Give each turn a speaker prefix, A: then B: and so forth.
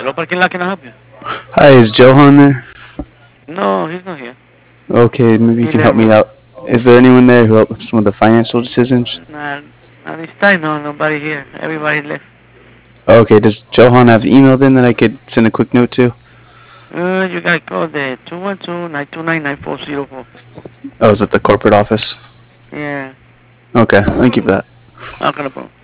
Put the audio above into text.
A: Hello, parking lot, can I help you?
B: Hi, is Johan there?
A: No, he's not here.
B: Okay, maybe you
A: He
B: can
A: left
B: help me
A: already.
B: out. Is there anyone there who helps with the financial decisions?
A: Not, not this time, no, nobody here. Everybody left.
B: Okay, does Johan have email then that I could send a quick note to?
A: You gotta call the 212-929-9404.
B: Oh, is it the corporate office?
A: Yeah,
B: Okay, thank you for that.
A: not gonna problem.